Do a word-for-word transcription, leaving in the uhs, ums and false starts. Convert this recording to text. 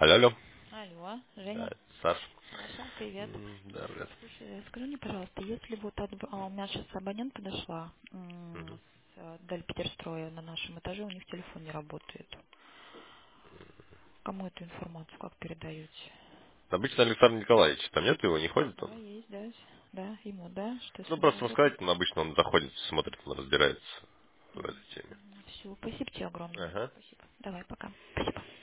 Алло, алло. Алло, Да, Женя. Саш. Саша, привет. М, Да, привет. Слушай, скажи мне, пожалуйста, если вот от... а, у меня сейчас абонент подошла м, Мгм. с э, Дальпетерстроя на нашем этаже, у них телефон не работает. Кому эту информацию как передаете? Обычно Александр Николаевич, там нет его, не ходит Да, он? есть, да, да, ему, да, что Ну, если не просто работает. рассказать, он обычно он заходит, смотрит, он разбирается в этой теме. Все, спасибо тебе огромное. Ага. Спасибо. Давай, пока. Спасибо.